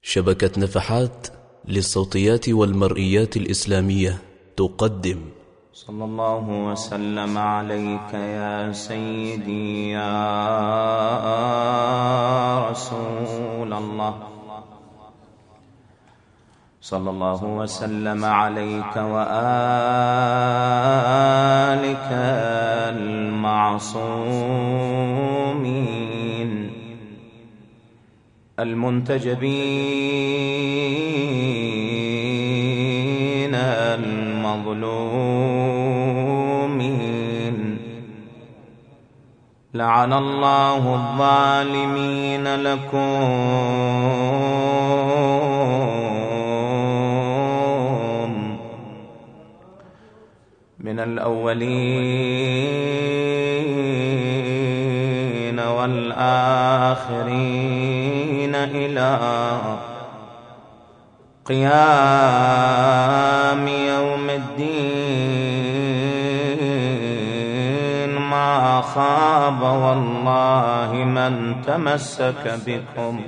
شبكة نفحات للصوتيات والمرئيات الإسلامية تقدم. صلى الله وسلم عليك يا سيدي يا رسول الله، صلى الله وسلم عليك وآلك المعصومين المنتجبين المظلومين. لعن الله الظالمين لكم من الأولين والآخرين إلى قيام يوم الدين. ما خاب والله من تمسك بكم،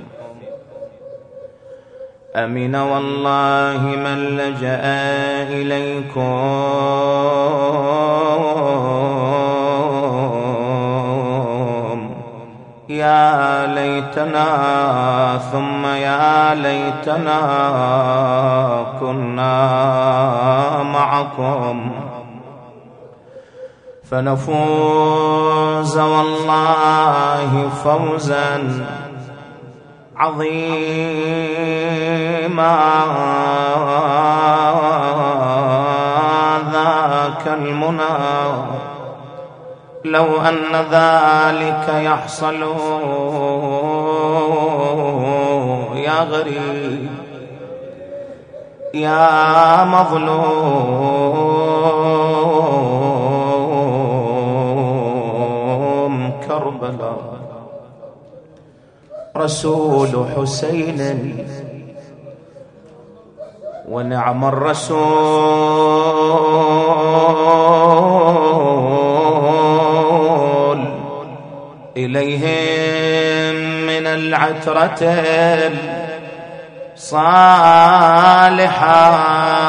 أمن والله من لجأ إليكم. يا ليتنا ثم يا ليتنا كنا معكم فنفوز والله فوزا عظيما. ذاك المنى لو أن ذلك يحصل يا غريب يا مظلوم كربلاء. رسول حسين ونعم الرسول، إليهم من العترة الصالحة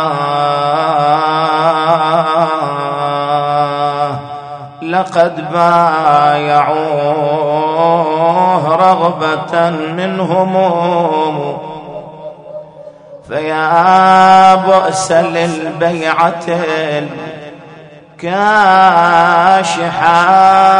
لقد بايعوه رغبة منهم. فيا بؤس للبيعة الكاشحة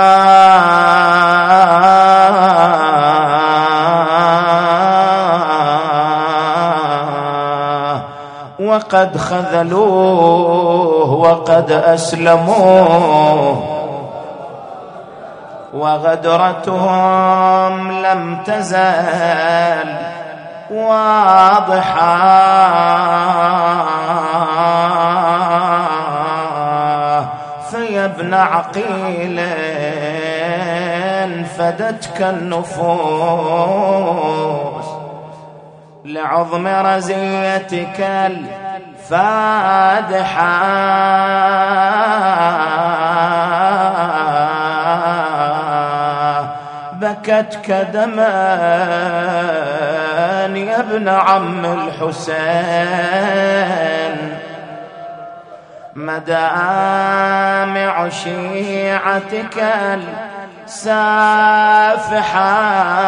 وقد خذلوه وقد أسلموه، وغدرتهم لم تزل واضحة. فيا ابن عقيل فدتك النفوس لعظم رزيتك الفادحة. بكتك دما يا ابن عم الحسين، مدامع شيعتك السافحة،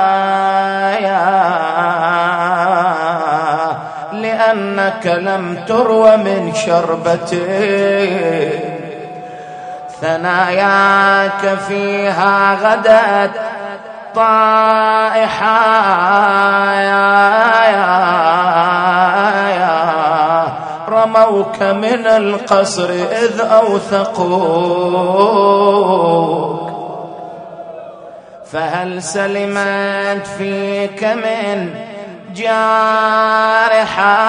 لأنك لم تروى من شربتي ثناياك فيها غدت طائحة. رموك من القصر إذ أوثقوك، فهل سلمت فيك من جارحة؟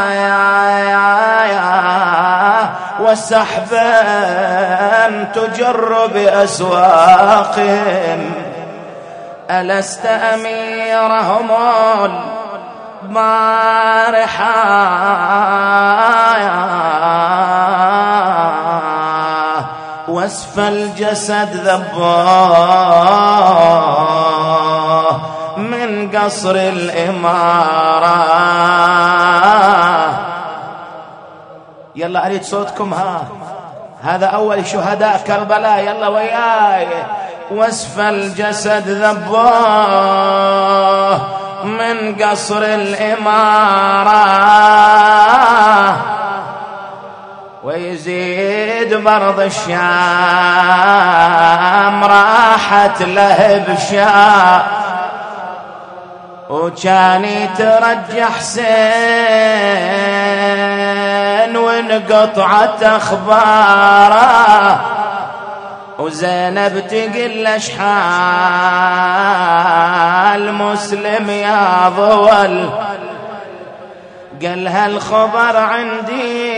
وسحبا تجر بأسواقهم، ألست أميرهم البارحة؟ واسف الجسد ذباه من قصر الإمارة. يلا أريد صوتكم. هذا أول شهداء كربلاء، يلا وياي. واسف الجسد ذبوه من قصر الإمارة، ويزيد برض الشام راحت له بشام، وكان يترجى حسين وانقطعت أخباره، وزينب تقل اشحال مسلم يا ضول. قال هالخبر عندي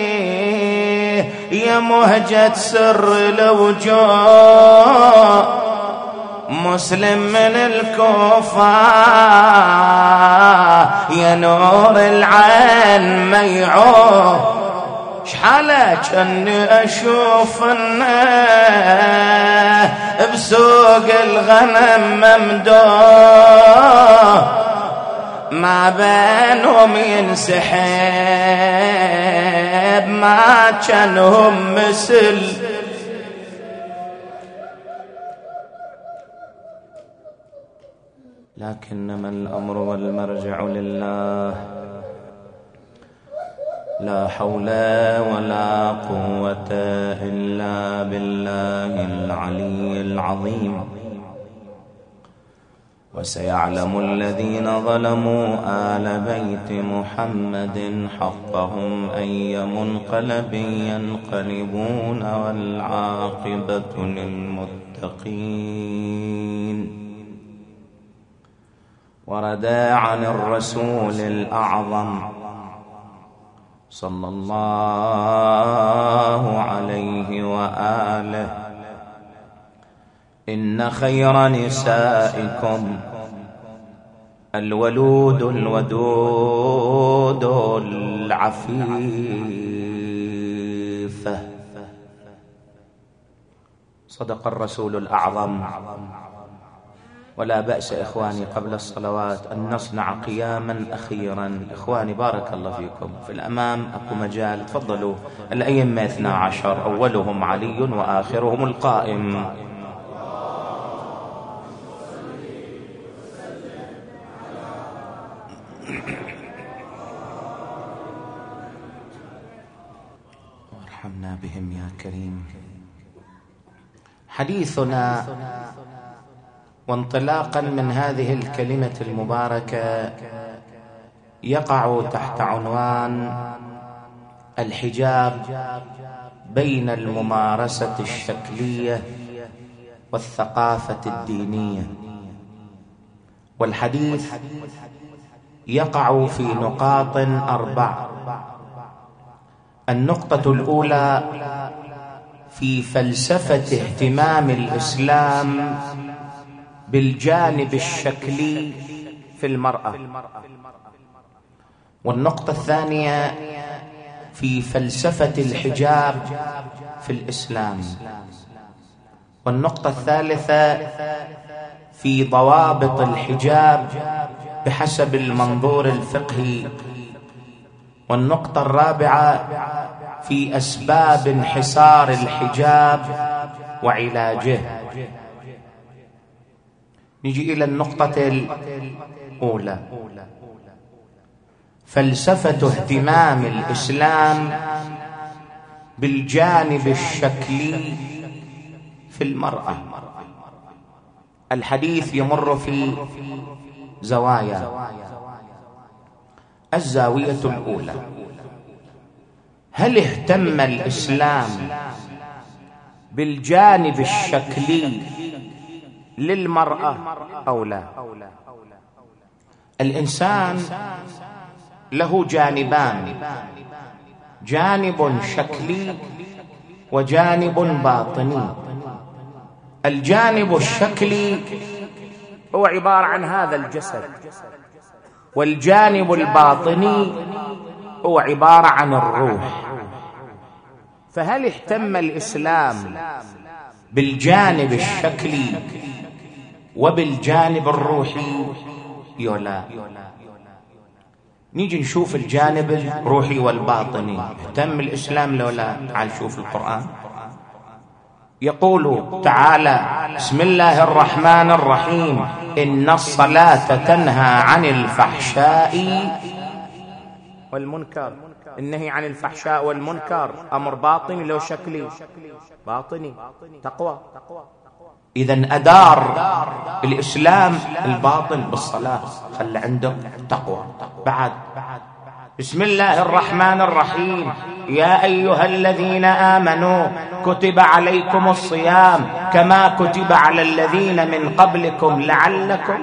يا مهجة سر الوجوه، مسلم من الكوفة يا نور العين ميعوه. شحالك اني اشوف انه بسوق الغنم ممدوح، ما بينهم ينسحب ما كانهم مثل. لكنما الأمر والمرجع لله، لا حول ولا قوة إلا بالله العلي العظيم. وسيعلم الذين ظلموا آل بيت محمد حقهم أي منقلب ينقلبون، والعاقبة للمتقين. ورد عن الرسول الأعظم صلى الله عليه وآله: إن خير نسائكم الولود الودود العفيفة. صدق الرسول الأعظم. ولا بأس إخواني قبل الصلوات أن نصنع قياما أخيرا. إخواني بارك الله فيكم، في الأمام أكو مجال، تفضلوا. الأئمة 12 أولهم علي وآخرهم القائم. وارحمنا بهم يا كريم. حديثنا وانطلاقا من هذه الكلمة المباركة يقع تحت عنوان الحجاب بين الممارسة الشكلية والثقافة الدينية. والحديث يقع في نقاط 4. النقطة الأولى في فلسفة اهتمام الإسلام بالجانب الشكلي في المرأة. والنقطة الثانية في فلسفة الحجاب في الإسلام. والنقطة الثالثة في ضوابط الحجاب بحسب المنظور الفقهي. والنقطة الرابعة في أسباب انحسار الحجاب وعلاجه. نجي إلى النقطة الأولى: فلسفة اهتمام الإسلام بالجانب الشكلي في المرأة. الحديث يمر في زوايا. الزاوية الأولى: هل اهتم الإسلام بالجانب الشكلي للمرأة أو لا؟ الإنسان له جانبان: جانب شكلي وجانب باطني. الجانب الشكلي هو عبارة عن هذا الجسد، والجانب الباطني هو عبارة عن الروح. فهل اهتم الإسلام بالجانب الشكلي وبالجانب الروحي؟ يولا. نيجي نشوف الجانب الروحي والباطني. اهتم الإسلام لولا؟ تعال شوف القرآن يقول تعالى: بسم الله الرحمن الرحيم، إن الصلاة تنهى عن الفحشاء والمنكر. النهي عن الفحشاء والمنكر أمر باطني لو شكلي؟ باطني، تقوى. إذن أدار الإسلام الباطن بالصلاة، خلى عندك تقوى. بعد بسم الله الرحمن الرحيم، يا أيها الذين آمنوا كتب عليكم الصيام كما كتب على الذين من قبلكم لعلكم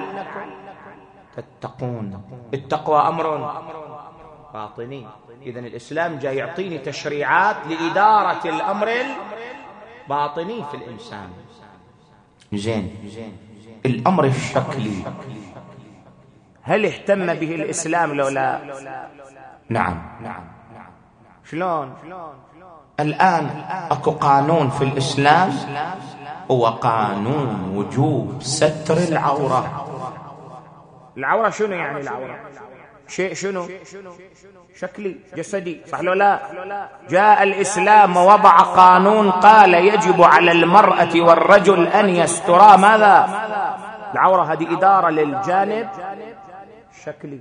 تتقون. التقوى أمر باطني. إذن الإسلام جاي يعطيني تشريعات لإدارة الأمر الباطني في الإنسان. زين، الأمر الشكلي هل اهتم به الإسلام لو لا؟ نعم. شلون؟ الآن أكو قانون في الإسلام، هو قانون وجوب ستر العورة. العورة شنو يعني؟ العورة شيء شنو؟ شكلي جسدي، صح لو لا؟ جاء الإسلام ووضع قانون قال يجب على المرأة والرجل أن يسترا ماذا؟ العورة. هذه إدارة للجانب الشكلي.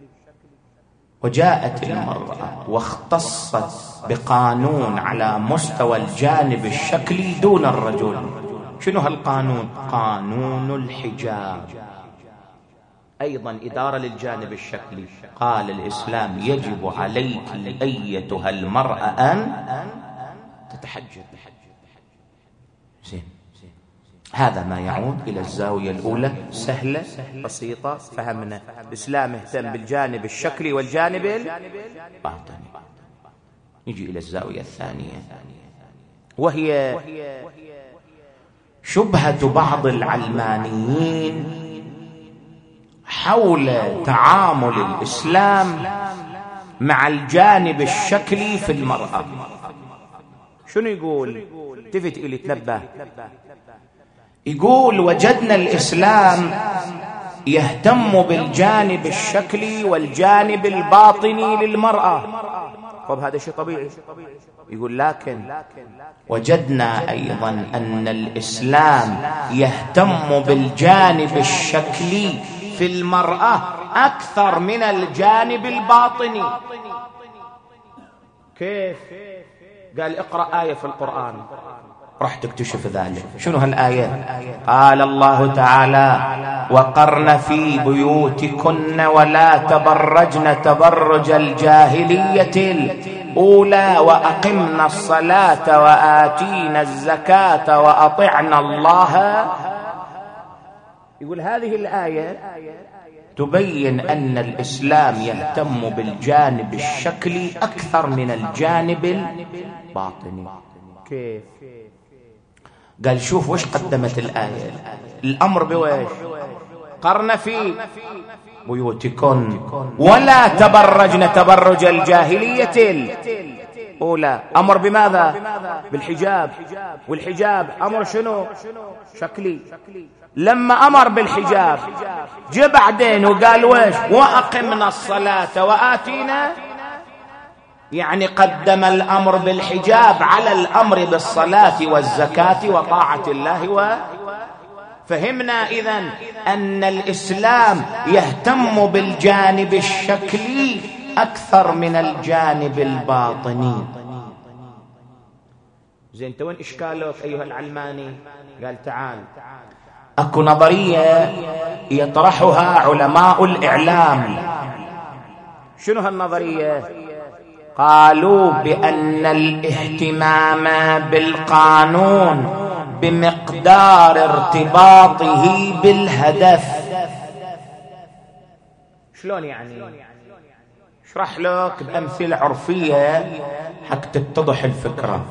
وجاءت المرأة واختصت بقانون على مستوى الجانب الشكلي دون الرجل. شنو هالقانون؟ قانون الحجاب، أيضا إدارة للجانب الشكلي. قال الإسلام يجب عليك أيتها المرأة أن تتحجب. زين، هذا ما يعود إلى الزاوية الأولى، سهلة بسيطة، فهمنا. الإسلام اهتم بالجانب الشكلي والجانب الباطني. نجي إلى الزاوية الثانية، وهي شبهة بعض العلمانيين حول تعامل الإسلام مع الجانب الشكلي في المرأة. شنو يقول؟ التفت إلي، تنبه. يقول وجدنا الإسلام يهتم بالجانب الشكلي والجانب الباطني للمرأة. طب هذا شيء طبيعي. يقول لكن وجدنا أيضا أن الإسلام يهتم بالجانب الشكلي في المرأة أكثر من الجانب الباطني. كيف؟ قال اقرأ آية في القرآن راح تكتشف ذلك. شنو هالآية؟ قال الله تعالى: وقرن في بيوتكن ولا تبرجن تبرج الجاهلية الأولى وأقمنا الصلاة وآتينا الزكاة وأطعنا الله. يقول هذه الآية تبين أن الإسلام يهتم بالجانب الشكلي أكثر من الجانب الباطني. كيف؟ قال شوف وش قدمت الآية. الأمر بويش؟ قرن في بيوتكن ولا تبرجن تبرج الجاهلية الأولى. أمر بماذا؟ بالحجاب. والحجاب أمر شنو؟ شكلي. لما أمر بالحجاب جاء بعدين وقال ويش؟ وأقمنا الصلاة وآتينا، يعني قدم الأمر بالحجاب على الأمر بالصلاة والزكاة وطاعة الله. فهمنا إذن أن الإسلام يهتم بالجانب الشكلي أكثر من الجانب الباطني. زين، وين إشكالك أيها العلماني؟ قال تعال، أكو نظرية يطرحها علماء الإعلام. شنو هالنظرية؟ قالوا بأن الاهتمام بالقانون بمقدار ارتباطه بالهدف. شلون يعني؟ اشرح لك بأمثلة عرفية حتى تتضح الفكرة.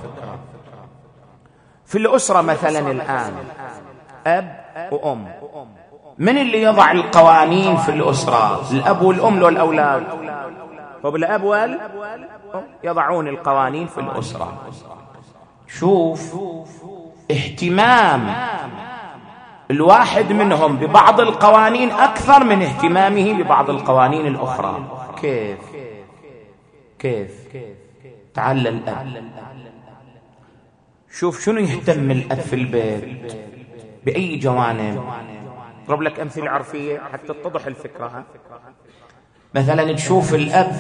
في الأسرة مثلا الآن أب وأم، من اللي يضع القوانين في الأسرة؟ الأب والأم لو الأولاد؟ فبالأب والأم يضعون القوانين في الأسرة. شوف اهتمام الواحد منهم ببعض القوانين أكثر من اهتمامه ببعض القوانين الأخرى. كيف؟ تعال الأب، شوف شنو يهتم الأب في البيت بأي جوانب. أضرب لك أمثلة عرفية حتى تتضح الفكرة. مثلا تشوف الأب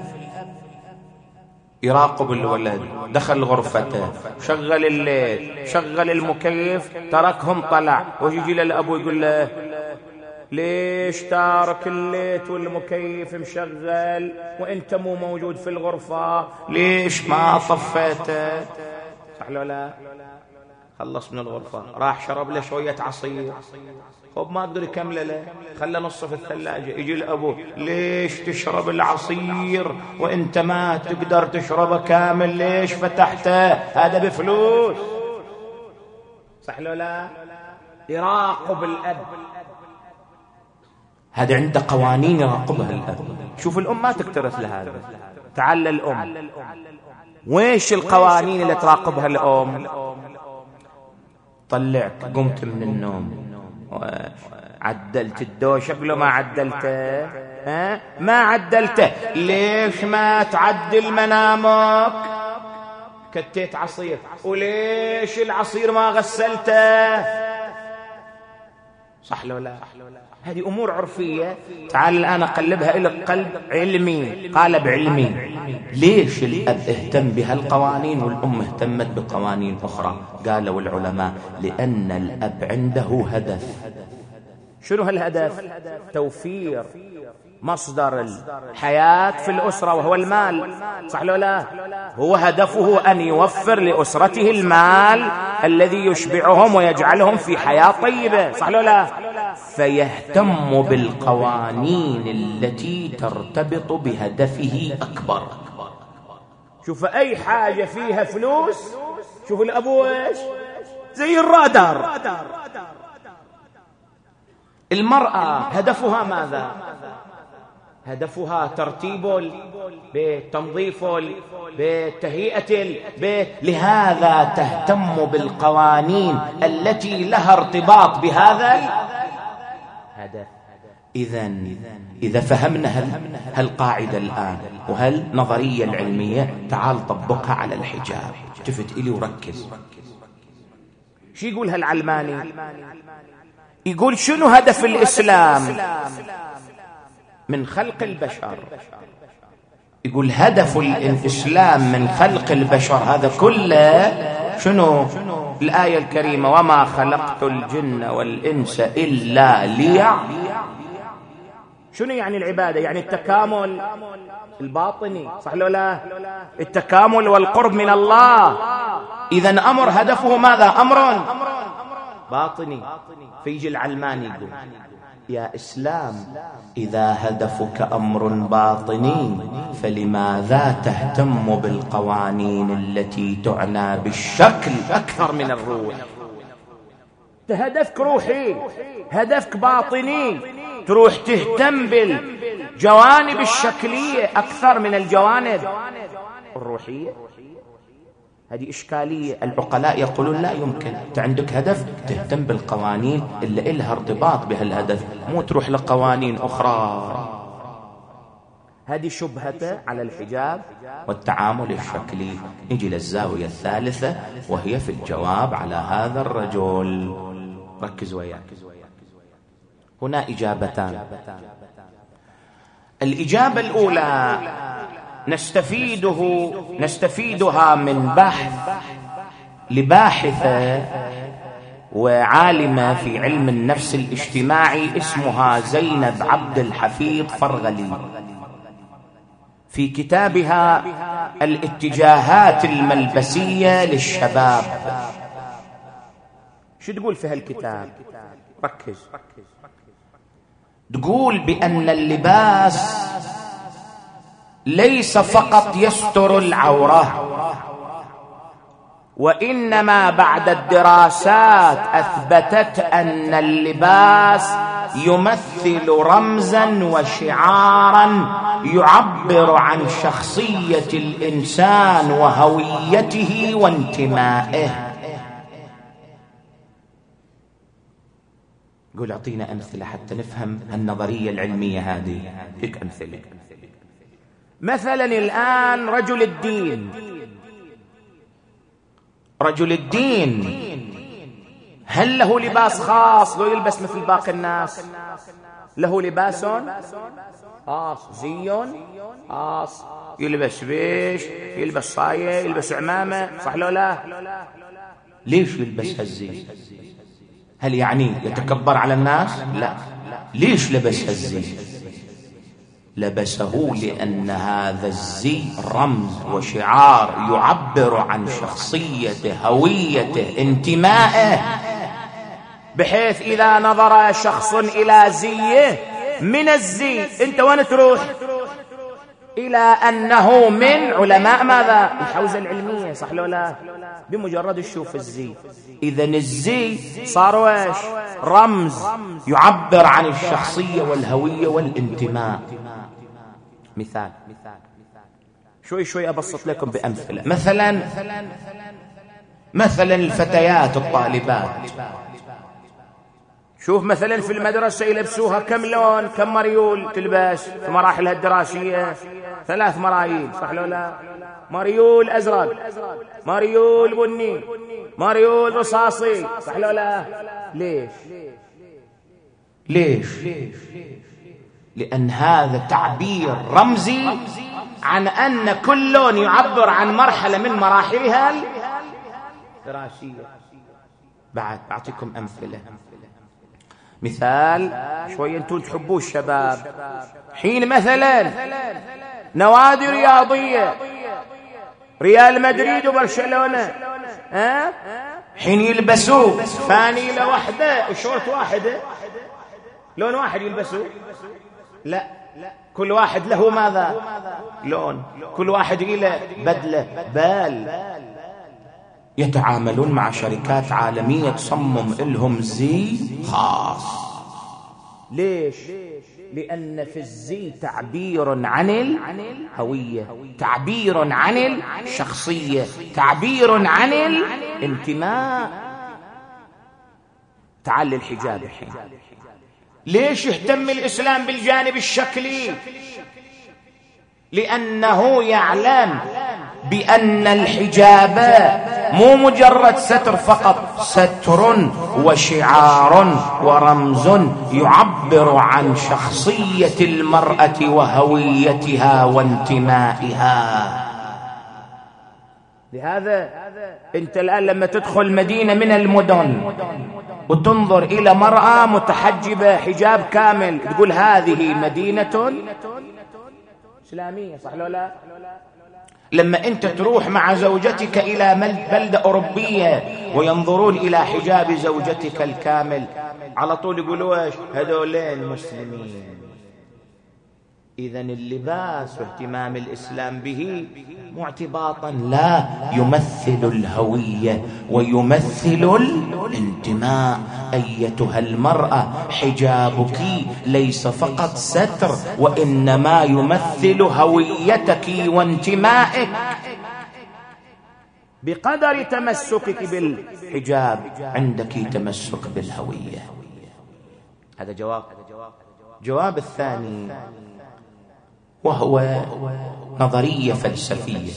يراقب الولد، دخل غرفته، شغل الليل، شغل المكيف، تركهم طلع، ويجي للأب ويقول له ليش تارك الليت والمكيف مشغل وانت مو موجود في الغرفة؟ ليش ما طفيته؟ صح لو لا؟ خلص من الغرفة، راح شرب له شوية عصير، خب ما قدر يكمل له، خلى نصه في الثلاجة. يجي الأبو ليش تشرب العصير وانت ما تقدر تشربه كامل؟ ليش فتحته؟ هذا بفلوس. صح لو لا؟ يراقب الأب، هذا عنده قوانين يراقبها الأب. شوف الأم ما تكترث لهذا. تعال الأم، ويش القوانين اللي تراقبها الأم؟ طلعك قمت من النوم عدلت الدوش، قبل ما عدلته ما عدلته، ليش ما تعدل منامك؟ كتيت عصير، وليش العصير ما غسلته؟ صح لو لا؟ هذه أمور عرفية. تعال الآن أقلبها إلى قلب علمي، قالب علمي. ليش الأب اهتم بهالقوانين والأم اهتمت بقوانين أخرى؟ قالوا العلماء لأن الأب عنده هدف. شنو هالهدف؟ توفير مصدر الحياة في الأسرة وهو المال. صح لو لا؟ هو هدفه أن يوفر لأسرته المال الذي يشبعهم ويجعلهم في حياة طيبة. صح لو لا؟ فيهتم بالقوانين التي ترتبط بهدفه أكبر. شوف أي حاجة فيها فلوس، شوف الأبو إيش زي الرادار. المرأة هدفها ماذا؟ هدفها ترتيب البيت، تنظيف البيت، تهيئة البيت. لهذا تهتم بالقوانين التي لها ارتباط بهذا الهدف. إذا فهمنا هالقاعدة الآن وهالنظرية العلمية، تعال طبقها على الحجاب. التفت إلي وركز. شو يقول هالعلماني؟ يقول شنو هدف الإسلام من خلق البشر؟ يقول هدف الإسلام من خلق البشر هذا كله شنو؟ الآية الكريمة وما خلقت الجن والإنس إلا شنو يعني العبادة؟ يعني التكامل الباطني. صح لو لا؟ التكامل والقرب من الله. إذن أمر هدفه ماذا؟ أمر باطني. فيجي العلماني يقول يا إسلام إذا هدفك أمر باطني فلماذا تهتم بالقوانين التي تعنى بالشكل أكثر من الروح؟ هدفك روحي، هدفك باطني، تروح تهتم بالجوانب الشكلية أكثر من الجوانب الروحية. هذه إشكالية. العقلاء يقولون لا يمكن. أنت عندك هدف، تهتم بالقوانين اللي إلها ارتباط بهالهدف، مو تروح لقوانين أخرى. هذه شبهته على الحجاب والتعامل الشكلي. نجي للزاوية الثالثة وهي في الجواب على هذا الرجل. ركز وياك، هنا إجابتان. الإجابة الأولى نستفيدها من بحث لباحثة وعالمة في علم النفس الاجتماعي اسمها زينب عبد الحفيظ فرغلي، في كتابها الاتجاهات الملبسية للشباب. شو تقول في هالكتاب؟ ركز. تقول بأن اللباس ليس فقط يستر العورة، وإنما بعد الدراسات أثبتت أن اللباس يمثل رمزا وشعارا يعبر عن شخصية الإنسان وهويته وانتمائه. يقول اعطينا أمثلة حتى نفهم النظرية العلمية هذه. هيك أمثلة. مثلا الآن رجل الدين هل له لباس خاص لو يلبس مثل باقي الناس؟ له لباس خاص، زي خاص، يلبس بيش، يلبس صاية، يلبس عمامة، صح لو لا؟ ليش يلبس هالزي؟ هل يعني يتكبر على الناس؟ لا. ليش لبس هالزي؟ لبسه لأن هذا الزي رمز وشعار يعبر عن شخصيته، هويته، انتمائه، بحيث إذا نظر شخص إلى زيه من الزي أنت وين تروح؟ إلى أنه من علماء ماذا؟ الحوزة العلمية، صح لو لا؟ بمجرد تشوف الزي. إذن الزي صار ويش؟ رمز يعبر عن الشخصية والهوية والانتماء. مثال شوي أبسط لكم بأمثلة. مثلا الفتيات الطالبات، شوف مثلا في المدرسة يلبسوها كم لون، كم مريول تلبس في مراحلها الدراسية؟ 3 مرايل، صح لو لا؟ مريول أزرق، مريول بني، مريول رصاصي، صح لو لا؟ ليش؟ لأن هذا تعبير رمزي عن أن كل لون يعبر عن مرحلة من مراحلها الدراسية. بعد أعطيكم أمثلة. مثال شوي أنتم تحبوا الشباب، حين مثلا نوادي رياضية ريال مدريد وبرشلونة، حين يلبسوا فانيلة واحدة وشورت واحدة، لون واحد يلبسوا؟ لا، كل واحد له ماذا؟ لون، كل واحد له بدلة، بال. يتعاملون مع شركات عالمية تصمم لهم زي خاص. ليش؟ لأن في الزي تعبير عن الهوية، تعبير عن الشخصية، تعبير عن الانتماء. تعال للحجاب الحين. ليش يهتم الإسلام بالجانب الشكلي؟ لأنه يعلم بأن الحجاب مو مجرد ستر فقط، ستر وشعار ورمز يعبر عن شخصية المرأة وهويتها وانتمائها. لهذا أنت الآن لما تدخل مدينة من المدن وتنظر إلى مرأة متحجبة حجاب كامل تقول هذه مدينة إسلامية، صح لو لا؟ لما أنت تروح مع زوجتك إلى بلدة أوروبية وينظرون إلى حجاب زوجتك الكامل على طول يقولوا إيش؟ هذولين مسلمين. إذن اللباس واهتمام الإسلام به مو اعتباطا، لا، يمثل الهوية ويمثل الانتماء. أيتها المرأة حجابك ليس فقط ستر، وإنما يمثل هويتك وانتمائك. بقدر تمسكك بالحجاب عندك تمسك بالهوية. هذا جواب الثاني، وهو نظرية فلسفية.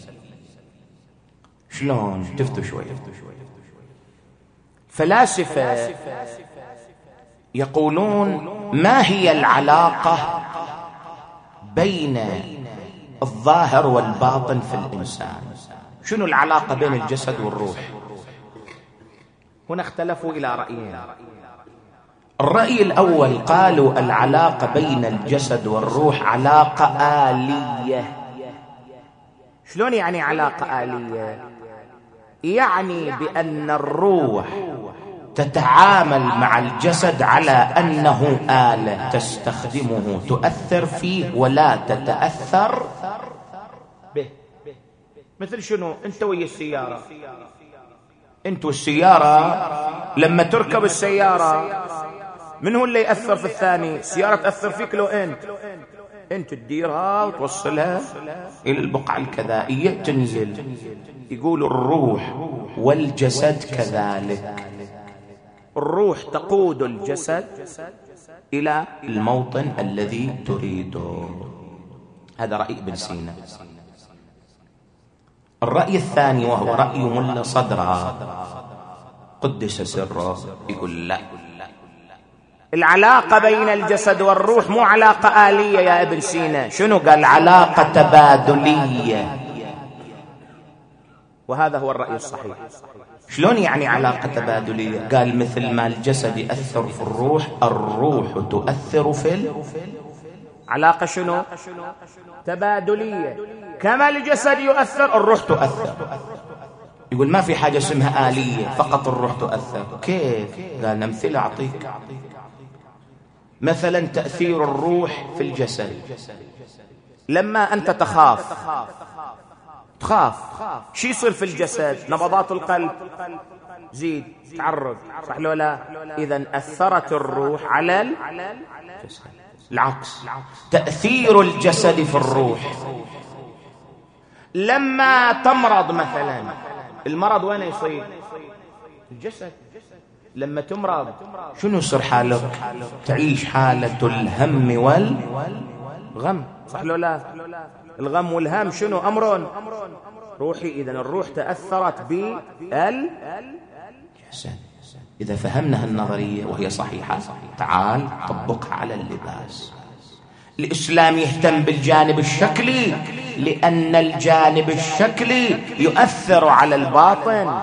شلون؟ تفتوا شوي. فلاسفة يقولون ما هي العلاقة بين الظاهر والباطن في الإنسان؟ شنو العلاقة بين الجسد والروح؟ هنا اختلفوا إلى رأيين. الرأي الأول قالوا العلاقة بين الجسد والروح علاقة آلية. شلون يعني علاقة آلية؟ يعني بأن الروح تتعامل مع الجسد على أنه آلة تستخدمه، تؤثر فيه ولا تتأثر به. مثل شنو؟ أنت ويا السيارة، أنت والسيارة لما تركب السيارة من هو اللي يأثر في الثاني؟ السيارة تأثر فيك لو أنت تديرها وتوصلها إلى البقعة الكذائية تنزل. يقول الروح والجسد كذلك. الروح تقود الجسد إلى الموطن الذي تريده. هذا رأي ابن سينا. الرأي الثاني وهو رأي ملا صدرة قدس سره، يقول لا، العلاقة بين الجسد والروح مو علاقة آلية يا ابن سينا. شنو قال؟ علاقة تبادلية. وهذا هو الرأي الصحيح. شلون يعني علاقة تبادلية؟ قال مثل ما الجسد يأثر في الروح، الروح تؤثر في علاقة شنو؟ تبادلية. كما الجسد يؤثر الروح تؤثر. يقول ما في حاجة اسمها آلية فقط الروح تؤثر. كيف؟ قال أمثلة أعطيك. مثلا تأثير الروح في الجسد، لما أنت تخاف شو يصير في الجسد؟ نبضات القلب زيد، تعرض، صح لو لا؟ إذن أثرت الروح على الجسد. العكس، تأثير الجسد في الروح. لما تمرض مثلا، المرض وين يصير؟ الجسد. لما تمرض شنو يصير حالك؟ تعيش حالة الهم والغم، صح لو لا؟ الغم والهم شنو؟ أمر روحي. إذن الروح تأثرت بالجسد. إذا فهمنا هالنظرية وهي صحيحة، تعال طبقها على اللباس. الإسلام يهتم بالجانب الشكلي لأن الجانب الشكلي يؤثر على الباطن.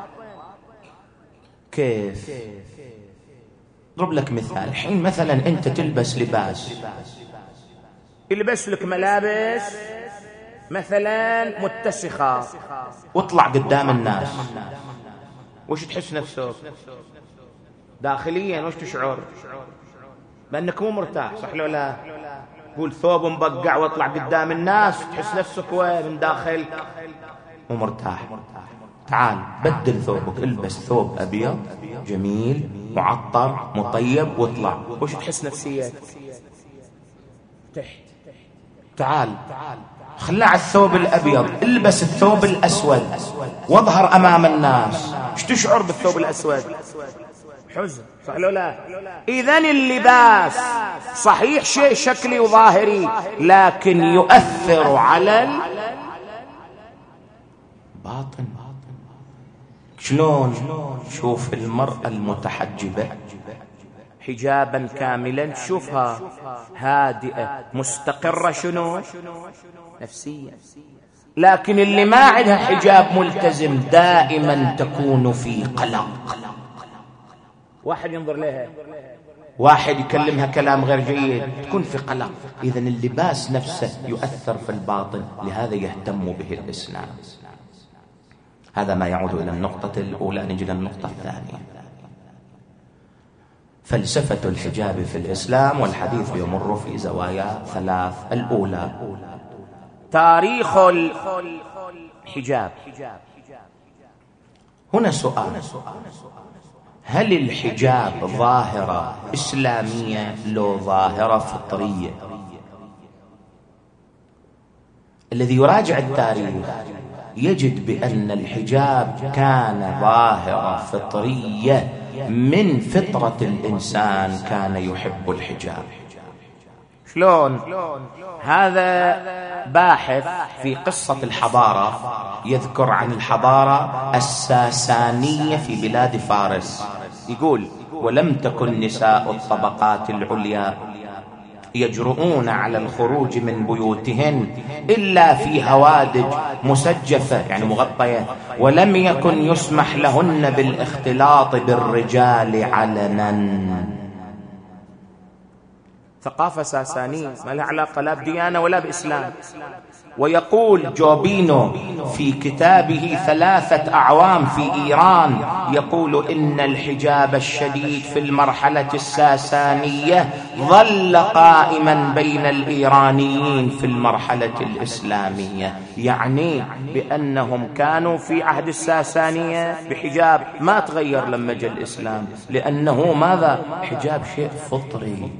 كيف؟ أضرب لك مثال. حين مثلا أنت تلبس لباس، يلبس لك ملابس مثلا متسخة واطلع قدام الناس، وش تحس نفسك داخليا؟ وش تشعر؟ بأنك مو مرتاح، صح لو لا؟ قول ثوب مبقع واطلع قدام الناس، تحس نفسك وين من داخل؟ مو مرتاح. تعال بدل ثوبك، البس ثوب أبيض جميل معطر مطيب واطلع، وش تحس نفسيا؟ تعال خلع الثوب الأبيض، البس الثوب الأسود واظهر أمام الناس، ايش تشعر بالثوب الأسود؟ حزن، صح لو لا؟ إذن اللباس صحيح شيء شكلي وظاهري، لكن يؤثر على الباطن. شلون؟ شوف المرأة المتحجبة حجابا كاملا، شوفها هادئة مستقرة، شنو؟ نفسيا. لكن اللي ما عندها حجاب ملتزم دائما تكون في قلق. واحد ينظر لها، واحد يكلمها كلام غير جيد، تكون في قلق. إذن اللباس نفسه يؤثر في الباطن، لهذا يهتم به الإسلام. هذا ما يعود إلى النقطة الأولى. نجي للنقطة الثانية، فلسفة الحجاب في الإسلام، والحديث يمر في زوايا ثلاث. الأولى تاريخ الحجاب. هنا سؤال: هل الحجاب ظاهرة إسلامية لو ظاهرة فطرية؟ الذي يراجع التاريخ يجد بأن الحجاب كان ظاهرة فطرية، من فطرة الإنسان كان يحب الحجاب. شلون؟ هذا باحث في قصة الحضارة يذكر عن الحضارة الساسانية في بلاد فارس، يقول: ولم تكن نساء الطبقات العليا يجرؤون على الخروج من بيوتهن إلا في هوادج مسجفة يعني مغطية، ولم يكن يسمح لهن بالاختلاط بالرجال علنا. ثقافة ساسانية ما لها علاقة لا بديانة ولا بإسلام. ويقول جوبينو في كتابه 3 أعوام في إيران، يقول إن الحجاب الشديد في المرحلة الساسانية ظل قائما بين الإيرانيين في المرحلة الإسلامية، يعني بأنهم كانوا في عهد الساسانية بحجاب، ما تغير لما جاء الإسلام، لأنه ماذا؟ حجاب شيء فطري.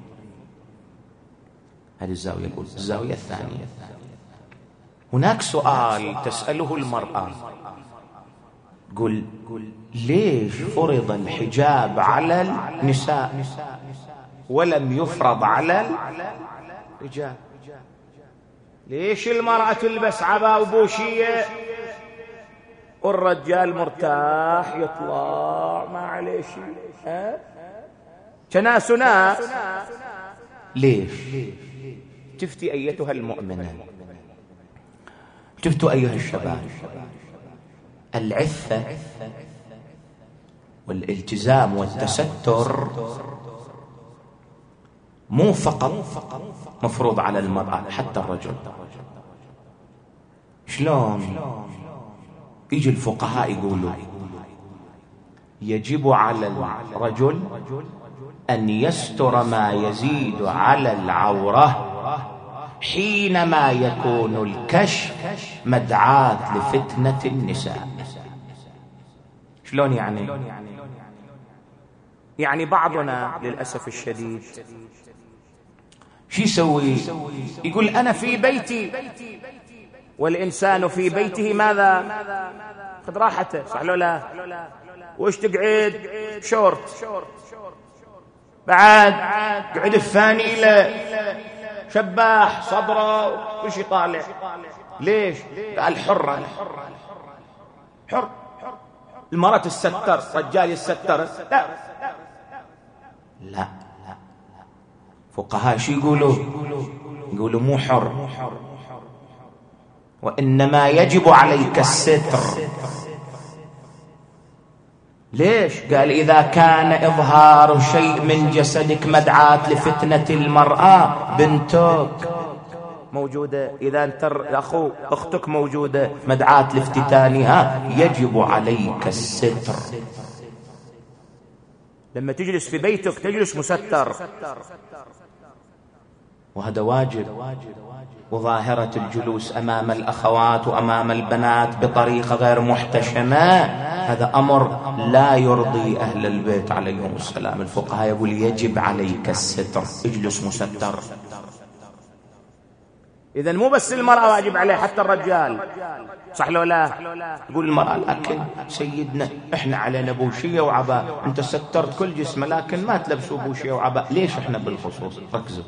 هذه الزاوية الأولى. الزاوية الثانية، هناك سؤال تسأله المرأة: قل ليش فرض الحجاب على النساء ولم يفرض على الرجال؟ ليش المرأة تلبس عباءة وبوشية والرجال مرتاح يطلع ما عليه شيء؟ تناسنا. ليش؟ شفتي أيتها المؤمنة، شفتوا أيها الشباب، العفة والالتزام والتستر مو فقط مفروض على المرأة، حتى الرجل. شلون؟ يجي الفقهاء يقولوا يجب على الرجل أن يستر ما يزيد على العورة حينما يكون الكشف مدعاة لفتنة النساء. شلون يعني؟ يعني بعضنا للأسف الشديد شو يسوي؟ يقول أنا في بيتي والإنسان في بيته ماذا؟ خذ راحته، صح لو لا؟ وش تقعد؟ شورت، بعد قعد الفانيلة شباح صدره وش يطالع. ليش؟ قال حرة، حر. المرأة تستر، رجال يستر. لا، فقهاء شو يقولوا؟ يقولوا مو حر، وإنما يجب عليك الستر. ليش؟ قال إذا كان إظهار شيء من جسدك مدعاة لفتنة المرأة، بنتك موجودة، إذا أنت أختك موجودة مدعاة لافتتانها، يجب عليك الستر. لما تجلس في بيتك تجلس مستر، وهذا واجب. وظاهرة الجلوس أمام الأخوات وأمام البنات بطريقة غير محتشمة، هذا أمر لا يرضي أهل البيت عليهم السلام. الفقهاء يقول يجب عليك الستر، اجلس مستر. إذن مو بس المرأة واجب عليه، حتى الرجال، صح لو لا؟ يقول المرأة لكن سيدنا إحنا علينا بوشية وعباء، أنت سترت كل جسمه لكن ما تلبسوا بوشية وعباء، ليش إحنا بالخصوص؟ ركزوا.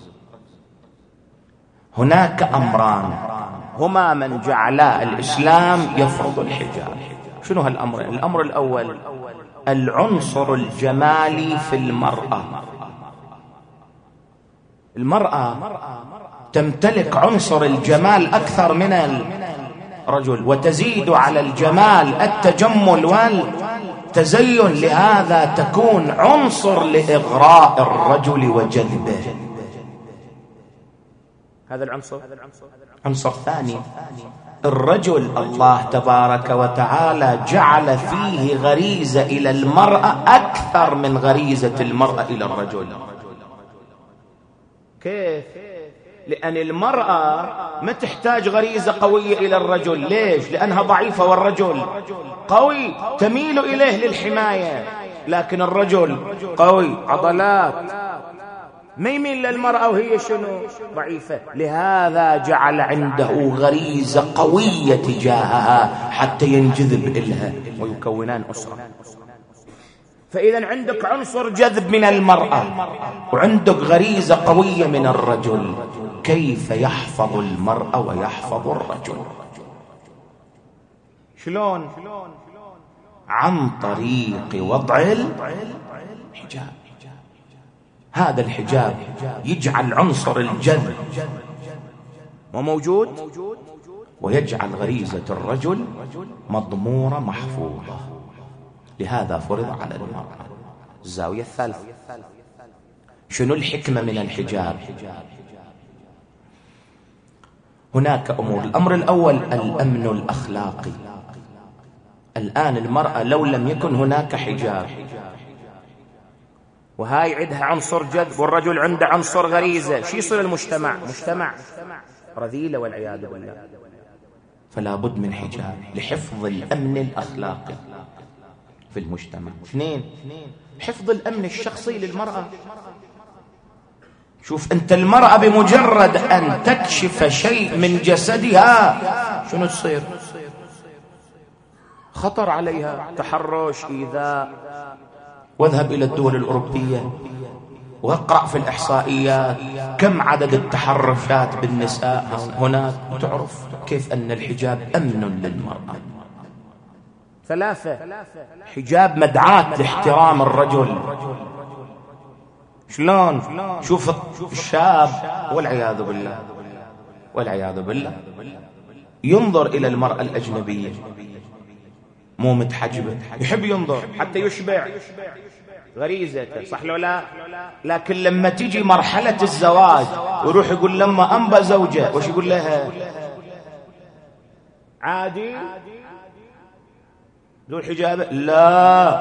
هناك أمران هما من جعلا الإسلام يفرض الحجاب. شنو هالأمرين؟ الأمر الأول العنصر الجمالي في المرأة. المرأة تمتلك عنصر الجمال أكثر من الرجل، وتزيد على الجمال التجمل والتزين، لهذا تكون عنصر لإغراء الرجل وجذبه. هذا العنصر. عنصر ثاني، الرجل الله تبارك وتعالى جعل فيه غريزة إلى المرأة أكثر من غريزة المرأة إلى الرجل. كيف؟ لأن المرأة ما تحتاج غريزة قوية إلى الرجل. ليش؟ لأنها ضعيفة والرجل قوي، تميل إليه للحماية. لكن الرجل قوي، عضلات، ما يميل للمرأة وهي شنو؟ ضعيفة. لهذا جعل عنده غريزة قوية تجاهها حتى ينجذب إلها ويكونان أسرة. فإذا عندك عنصر جذب من المرأة وعندك غريزة قوية من الرجل، كيف يحفظ المرأة ويحفظ الرجل؟ شلون؟ عن طريق وضع الحجاب. هذا الحجاب يجعل عنصر الجذب وموجود، ويجعل غريزة الرجل مضمورة محفوظة. لهذا فرض على المرأة. الزاوية الثالثة، شنو الحكمة من الحجاب؟ هناك أمور. الأمر الأول الأمن الأخلاقي. الآن المرأة لو لم يكن هناك حجاب، وهاي عندها عنصر جذب والرجل عنده عنصر غريزة، شو يصير المجتمع؟ مجتمع رذيلة والعياذ بالله. فلا بد من حجاب لحفظ الأمن الأخلاقي في المجتمع. اثنين، حفظ الأمن الشخصي للمرأة. شوف أنت، المرأة بمجرد أن تكشف شيء من جسدها شنو تصير؟ خطر عليها تحرش، إيذاء. واذهب إلى الدول الأوروبية واقرأ في الإحصائيات كم عدد التحرشات بالنساء هناك، وتعرف كيف أن الحجاب أمن للمرأة. 3، حجاب مدعاة لاحترام الرجل. شلون؟ شوف الشاب والعياذ بالله ينظر إلى المرأة الأجنبية مو متحجبة، يحب ينظر حتى يشبع غريزته، صح لو لا؟ لكن لما تيجي مرحلة الزواج ويروح يقول لما أنبى زوجة، وش يقول لها؟ عادي ذو الحجاب؟ لا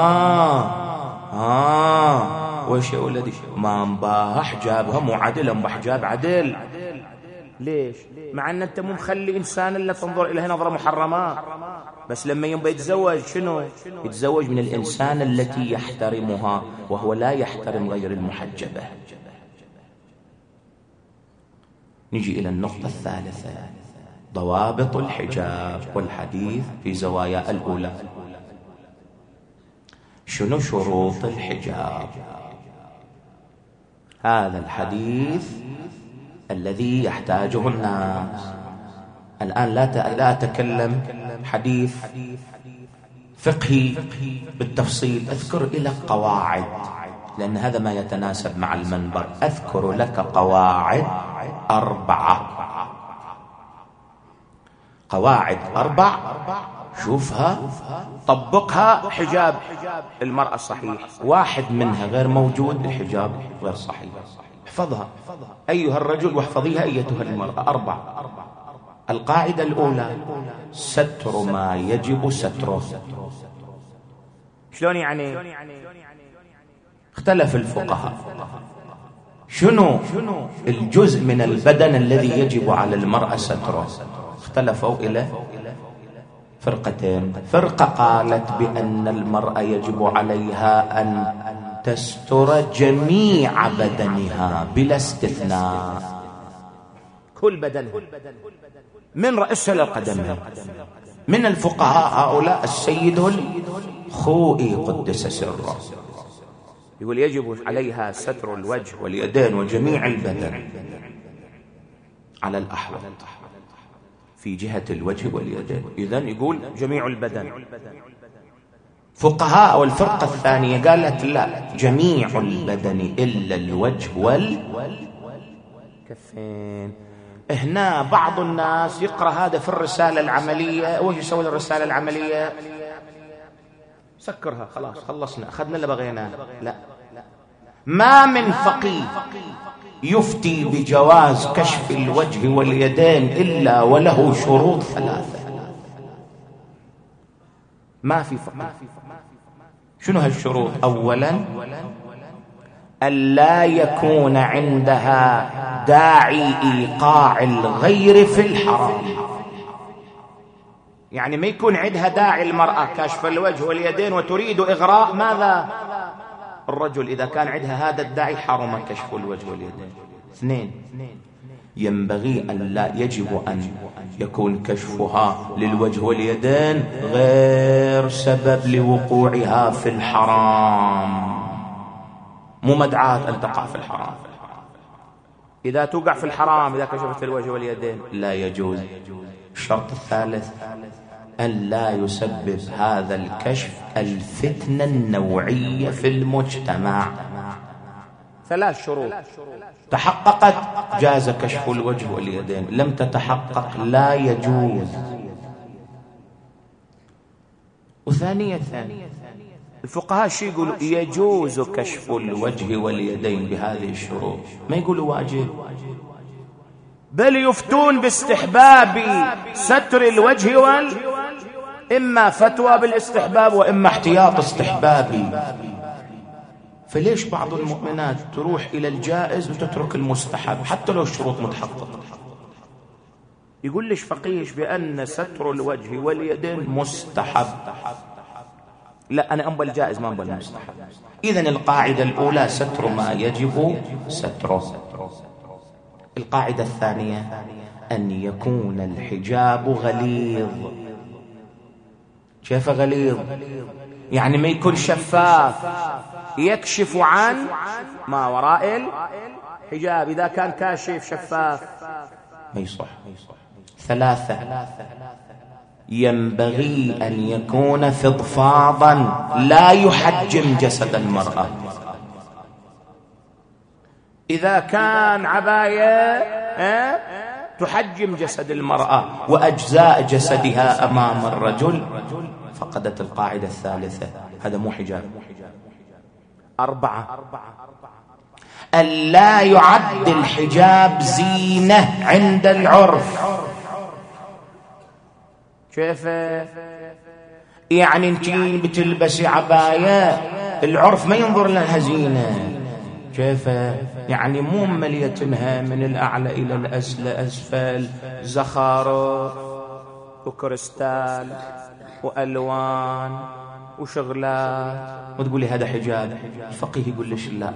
وش يا ولدي؟ ما انباها حجابها مو عدل، انبا حجاب عدل. ليش؟ مع ان انت مو مخلي انسان الا تنظر اليه نظره محرمه، بس لما ينبى يتزوج شنو؟ يتزوج من الانسان التي يحترمها، وهو لا يحترم غير المحجبه. نجي الى النقطه الثالثه، ضوابط الحجاب والحديث في زوايا الأولى. شنو شروط الحجاب؟ هذا الحديث الذي يحتاجه الناس. الآن لا أتكلم حديث فقهي بالتفصيل، أذكر لك قواعد، لأن هذا ما يتناسب مع المنبر. أذكر لك قواعد 4، قواعد 4 شوفها طبقها. حجاب المرأة الصحيح 1 منها غير موجود، الحجاب غير صحيح. احفظها أيها الرجل واحفظيها أيتها المرأة. 4. القاعدة الأولى: ستر ما يجب ستره. شلون يعني؟ اختلف الفقهاء شنو الجزء من البدن الذي يجب على المرأة ستره. اختلفوا إلى فرقتين. فرقة قالت بأن المرأة يجب عليها أن تستر جميع بدنها بلا استثناء، كل بدنها من رأسها لقدمها. من الفقهاء هؤلاء السيد الخوئي قدس سره يقول يجب عليها ستر الوجه واليدين وجميع البدن على الأحوط في جهة الوجه واليدين، إذن يقول جميع البدن. فقهاء والفرقة الثانية قالت لا، جميع البدن إلا الوجه والكفين. هنا بعض الناس يقرأ هذا في الرسالة العملية، وش يسوي الرسالة العملية؟ سكرها خلاص، خلصنا أخذنا اللي بغيناه. لا، ما من فقيه يفتي بجواز كشف الوجه واليدين إلا وله شروط 3. ما في فقيه. شنو هالشروط؟ أولا: ألا يكون عندها داعي إيقاع الغير في الحرام. يعني ما يكون عندها داعي المرأة كشف الوجه واليدين وتريد إغراء ماذا؟ الرجل. إذا كان عندها هذا الداعي حرم كشف الوجه واليدين. 2: ينبغي أن لا يجب أن يكون كشفها للوجه واليدين غير سبب لوقوعها في الحرام، مو مدعاة أن تقع في الحرام. إذا توقع في الحرام إذا كشفت الوجه واليدين لا يجوز. الشرط الثالث: أن لا يسبب هذا الكشف الفتنة النوعية في المجتمع. 3 شروط تحققت جاز كشف الوجه واليدين، لم تتحقق لا يجوز. وثانية الفقهاء شو يقولوا؟ يجوز كشف الوجه واليدين بهذه الشروط، ما يقولوا واجب، بل يفتون باستحباب ستر الوجه إما فتوى بالاستحباب وإما احتياط استحبابي. فليش بعض المؤمنات تروح إلى الجائز وتترك المستحب حتى لو الشروط متحققة؟ يقول ليش فقيش بأن ستر الوجه واليدين مستحب؟ لا، أنا أنبى الجائز ما أنبى المستحب. إذن القاعدة الأولى: ستر ما يجب ستره. القاعدة الثانية: أن يكون الحجاب غليظ. كيف غليظ؟ يعني ما يكون شفاف، يكشف عن ما وراء الحجاب. إذا كان كاشف شفاف ما يصح. 3، ينبغي أن يكون فضفاضا لا يحجم جسد المرأة. إذا كان عباية تحجم جسد المرأة وأجزاء جسدها أمام الرجل فقدت القاعدة الثالثة، هذا مو حجاب. 4، ألا يعد الحجاب زينة عند العرف. كيف يعني؟ انت بتلبسي عباية العرف ما ينظر لها زينة. كيف يعني؟ مو مليتنها من الأعلى إلى الأسفل زخارف وكريستال وألوان وشغلات وتقولي هذا حجاب؟ الفقيه يقول ليش لا.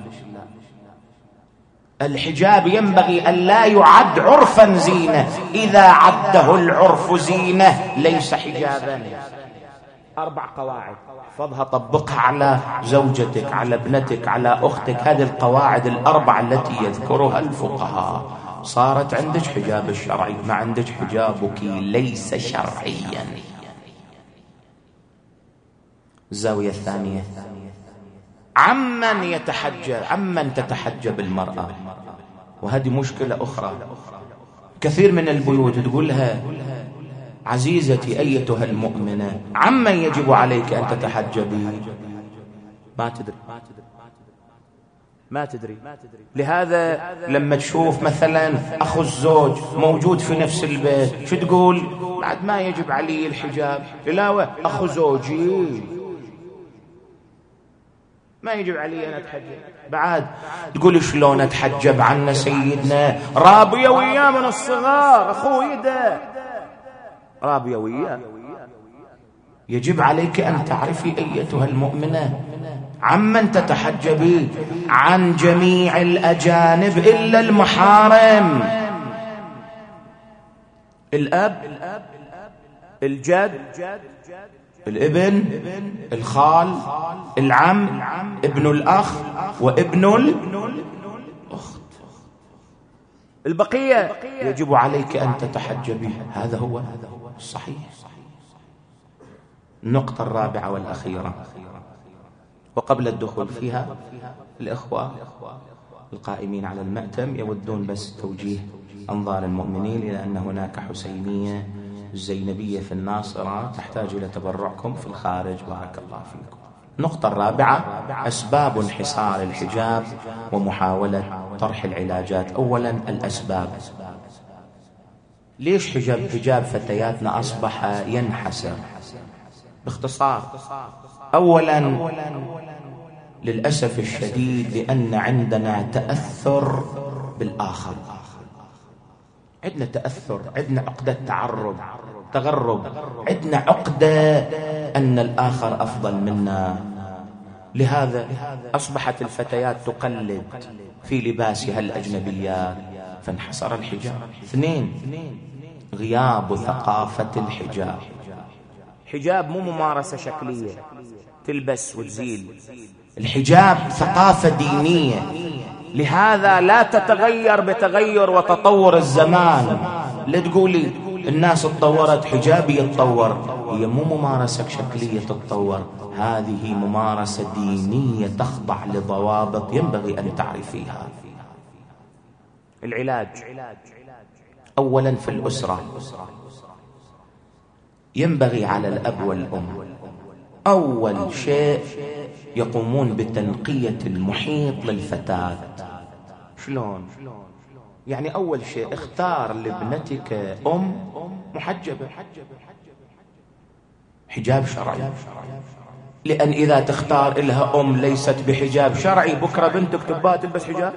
الحجاب ينبغي أن لا يعد عرفا زينة، إذا عده العرف زينة ليس حجابا. 4 قواعد احفظها، طبقها على زوجتك، على ابنتك، على أختك. هذه القواعد ال4 التي يذكرها الفقهاء. صارت عندك حجاب الشرعي، ما عندك حجابك ليس شرعيا. الزاوية الثانية، عمن تتحجب المرأة. وهذه مشكلة أخرى. كثير من البيوت تقولها عزيزتي أيتها المؤمنة عمن يجب عليك أن تتحجبي؟ ما تدري. لهذا لما تشوف مثلا أخو الزوج موجود في نفس البيت شو تقول؟ بعد ما يجب علي الحجاب. لا، أخو زوجي ما يجب علي أن أتحجب. بعد تقول شلون أتحجب عنا سيدنا رابية وياه من الصغار، أخوي ده رابية وياه. يجب عليك أن تعرفي أيتها المؤمنة عمن تتحجبي؟ عن جميع الأجانب إلا المحارم. الأب، الجد، الابن، الخال، العم، ابن الأخ، وابن الأخت. البقية يجب عليك أن تتحجبي. هذا هو الصحيح. النقطة الرابعة والأخيرة، وقبل الدخول فيها، الإخوة القائمين على المأتم يودون بس توجيه أنظار المؤمنين إلى أن هناك حسينية الزينبية في الناصرة تحتاج إلى تبرعكم في الخارج، بارك الله فيكم. النقطة الرابعة، أسباب انحسار الحجاب ومحاولة طرح العلاجات. أولا الأسباب. ليش حجاب فتياتنا أصبح ينحسر؟ باختصار، أولا للأسف الشديد لأن عندنا تأثر بالآخر. عندنا تأثر، عندنا عقدة تغرب، عندنا عقدة أن الآخر أفضل منا. لهذا أصبحت الفتيات تقلد في لباسها الأجنبيات فانحسر الحجاب. 2، غياب ثقافة الحجاب. حجاب مو ممارسة شكلية تلبس وتزيل، الحجاب ثقافة دينية. لهذا لا تتغير بتغير وتطور الزمان. لا تقولي الناس تطورت حجابي يتطور، هي مو ممارسة شكلية تتطور، هذه ممارسة دينية تخضع لضوابط ينبغي أن تعرفيها. العلاج أولا في الأسرة، ينبغي على الأب والأم أول شيء يقومون بتنقية المحيط للفتاة. شلون؟ يعني أول شيء اختار لابنتك أم محجبة، حجاب شرعي، لأن إذا تختار لها أم ليست بحجاب شرعي بكرة بنتك تبقى تلبس حجاب.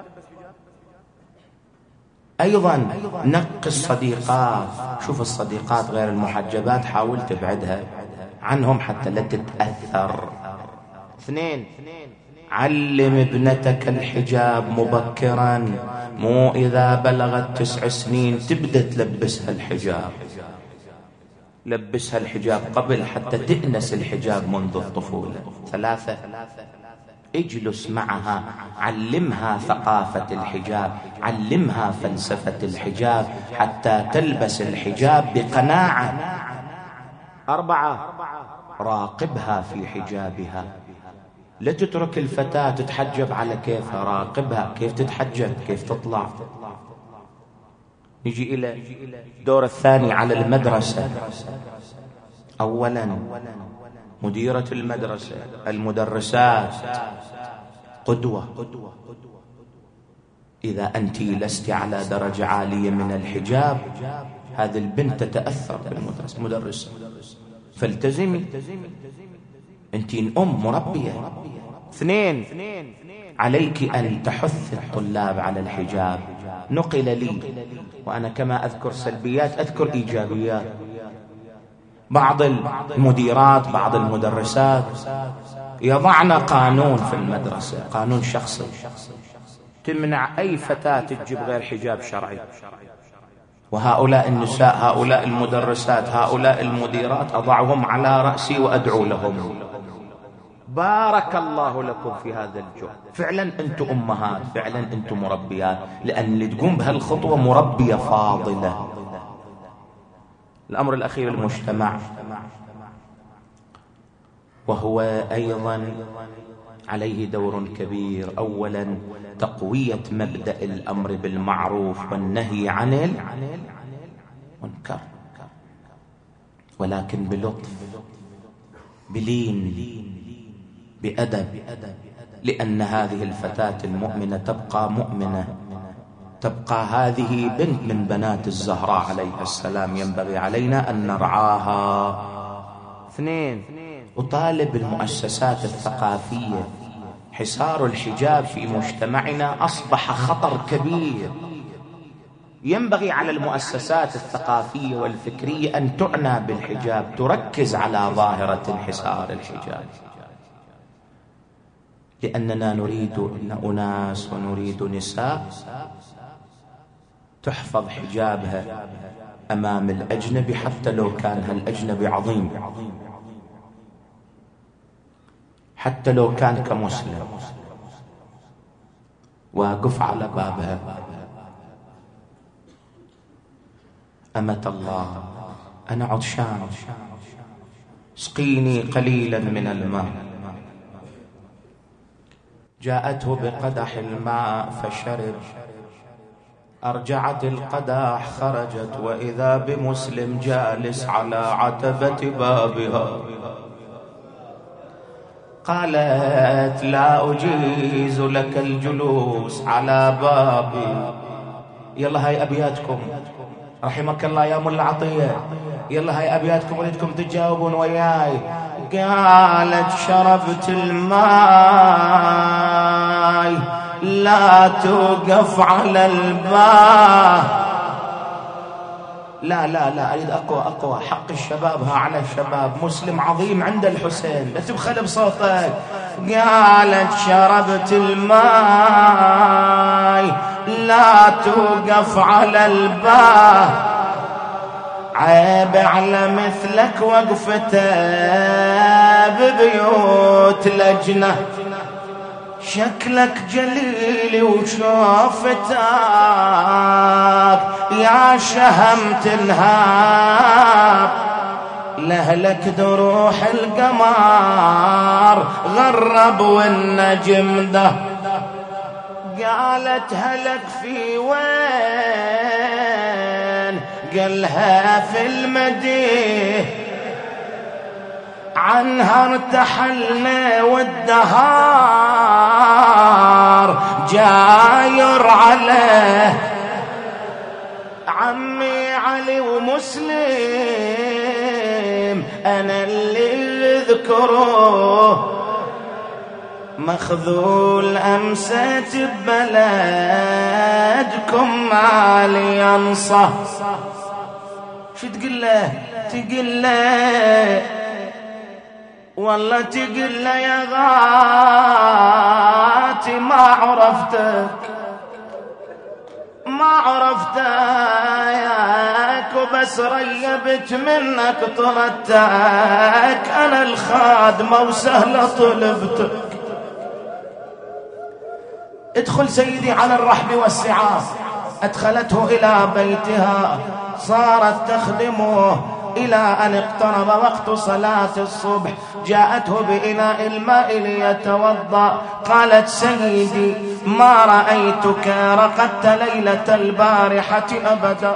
أيضا نقي الصديقات، شوف الصديقات غير المحجبات حاول تبعدها عنهم حتى لا تتأثر. 2، علم ابنتك الحجاب مبكرا، مو إذا بلغت 9 سنين تبدأ تلبسها الحجاب. لبسها الحجاب قبل حتى تأنس الحجاب منذ الطفولة. 3 اجلس معها، علمها ثقافة الحجاب، علمها فلسفة الحجاب حتى تلبس الحجاب بقناعة. 4 راقبها في حجابها، لا تترك الفتاة تتحجب على كيفها، راقبها كيف تتحجب، كيف تطلع. نجي إلى الدور الثاني على المدرسة. أولا مديرة المدرسة، المدرسات قدوة. إذا أنت لست على درجة عالية من الحجاب، هذه البنت تتأثر بالمدرسة. مدرسة فالتزمي، أنت أم مربية. 2 عليك أن تحث الطلاب على الحجاب. نقل لي، وأنا كما أذكر سلبيات أذكر إيجابيات، بعض المديرات بعض المدرسات يضعن قانون في المدرسة، قانون شخصي تمنع أي فتاة تجيب غير حجاب شرعي. وهؤلاء النساء، هؤلاء المدرسات، هؤلاء المديرات أضعهم على رأسي وأدعو لهم. بارك الله لكم في هذا الجهد، فعلا أنتم أمهات، فعلا أنتم مربيات، لأن اللي تقوم بهالخطوة مربية فاضلة. الأمر الأخير المجتمع، وهو أيضا عليه دور كبير. أولا تقوية مبدأ الأمر بالمعروف والنهي عن المنكر، ولكن بلطف، بلين، بأدب، لأن هذه الفتاة المؤمنة تبقى مؤمنة، تبقى هذه بنت من بنات الزهراء عليها السلام، ينبغي علينا أن نرعاها. 2 أطالب المؤسسات الثقافية. حصار الحجاب في مجتمعنا أصبح خطر كبير. ينبغي على المؤسسات الثقافية والفكرية أن تعنى بالحجاب، تركز على ظاهرة انحسار الحجاب، لأننا نريد أناس ونريد نساء تحفظ حجابها أمام الأجنبي، حتى لو كان هالأجنبي عظيم، حتى لو كان كمسلم، واقف على بابها. أمة الله، أنا عطشان، اسقيني قليلا من الماء. جاءته بقدح الماء فشرب، أرجعت القدح خرجت، وإذا بمسلم جالس على عتبة بابها. قالت لا أجيز لك الجلوس على بابي. يلا هاي أبياتكم، رحمك الله يا ملا عطية، يلا هاي أبياتكم ولدكم تجاوبون وياي. قالت شربت الماء لا توقف على الباب. لا لا لا، أريد أقوى حق الشباب، ها على الشباب، مسلم عظيم عند الحسين، لا تبخل بصوتك. قالت شربت الماء لا توقف على الباب، عيب على مثلك وقفته ببيوت لجنة، شكلك جليلي وشوفتك يا شهم تنهاب، لهلك دروح القمر غرب والنجم ده. قالت هلك في وين؟ قالها في المدينة، عنها ارتحلنا والدهار جاير عليه، عمي علي ومسلم أنا اللي اذكره، مخذول أمسيت ببلدكم مالي ينصه. شو تقول له؟ تقول له والله، تقول له يا غاتي ما عرفتك، ما عرفتك بس ريبت منك طردتك، أنا الخادمة وسهلة طلبتك. ادخل سيدي على الرحب والسعاف. أدخلته إلى بيتها، صارت تخدمه إلى أن اقترب وقت صلاة الصبح. جاءته بإناء الماء ليتوضأ. قالت سيدي ما رأيتك رقدت ليلة البارحة أبدا.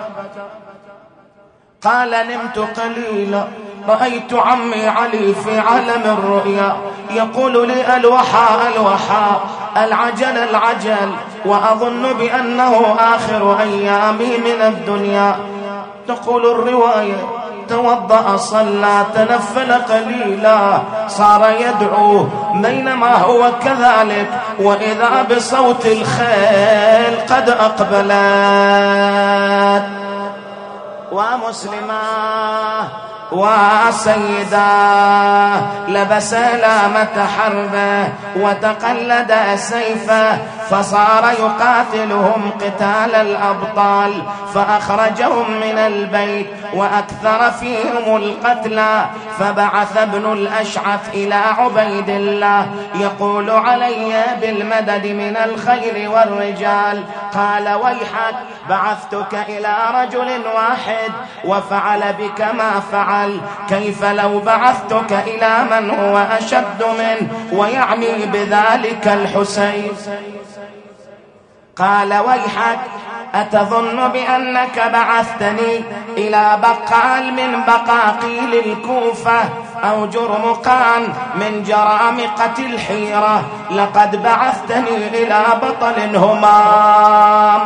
قال نمت قليلا، رأيت عمي علي في عالم الرؤيا يقول لي الوحى الوحى، العجل العجل، وأظن بأنه آخر أيامي من الدنيا. تقول الرواية توضأ صلى تنفل قليلا، صار يدعو بينما هو كذلك، وإذا بصوت الخيل قد أقبلت. ومسلمة وسيدة لبس لامة حربه وتقلد سيفه، فصار يقاتلهم قتال الأبطال، فأخرجهم من البيت وأكثر فيهم القتلى. فبعث ابن الأشعث إلى عبيد الله يقول علي بالمدد من الخير والرجال. قال ويحك، بعثتك إلى رجل واحد وفعل بك ما فعل، كيف لو بعثتك إلى من هو أشد منه، ويعني بذلك الحسين. قال ويحك، أتظن بأنك بعثتني إلى بقال من بقاقيل الكوفة أو جرمقان من جرامقة الحيرة؟ لقد بعثتني إلى بطل همام.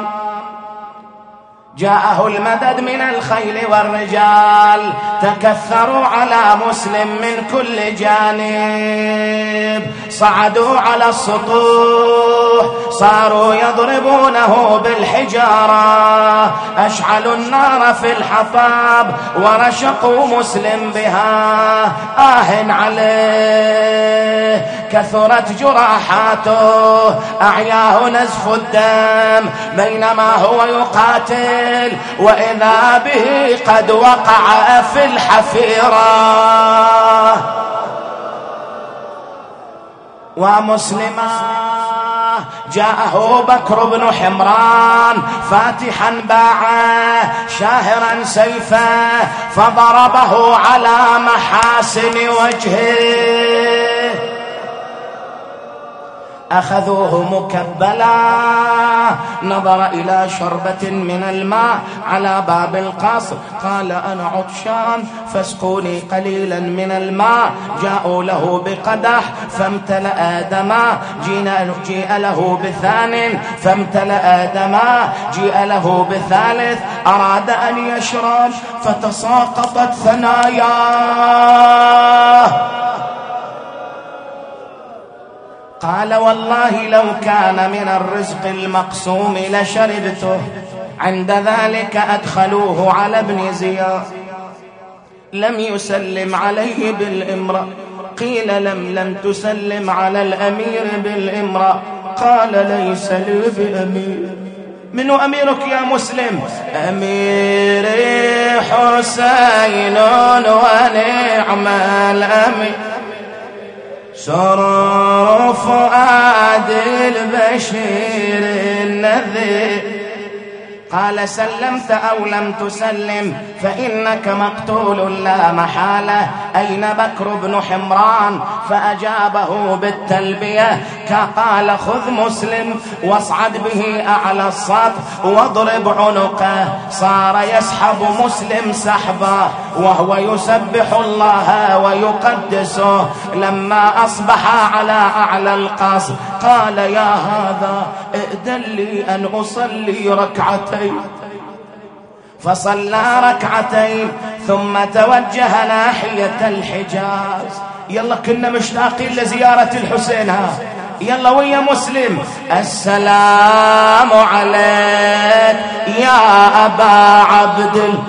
جاءه المدد من الخيل والرجال، تكثروا على مسلم من كل جانب، صعدوا على السطوح، صاروا يضربونه بالحجارة، أشعلوا النار في الحطب ورشقوا مسلم بها. آه عليه، كثرت جراحاته، أعياه نزف الدم بينما هو يقاتل، وإذا به قد وقع في الحفيرة. ومسلمة جاءه بكر بن حمران فاتحا باعه شاهرا سيفه، فضربه على محاسن وجهه. أخذوه مكبلا، نظر إلى شربة من الماء على باب القصر، قال أنا عطشان فاسقوني قليلا من الماء. جاءوا له بقدح فامتلأ دما، جيء له بثان فامتلأ دما، جيء له بثالث، أراد أن يشرب فتساقطت ثناياه. قال والله لو كان من الرزق المقسوم لشربته. عند ذلك أدخلوه على ابن زياد، لم يسلم عليه بالإمرة. قيل لم تسلم على الأمير بالإمرة. قال ليس لي بأمير. من أميرك يا مسلم؟ أميري حسين ونعم الأمير، سرور فؤاد البشير النذير. قال سلمت أو لم تسلم فإنك مقتول لا محالة. أين بكر بن حمران؟ فأجابه بالتلبية، قال خذ مسلم واصعد به أعلى السطح واضرب عنقه. صار يسحب مسلم سحبا وهو يسبح الله ويقدسه. لما أصبح على أعلى القصر قال يا هذا ائذن لي أن أصلي ركعتين. فصلى ركعتين ثم توجه ناحية الحجاز. يلا كنا مشتاقين لزيارة الحسين. يلا ويا مسلم. السلام عليك يا أبا عبد،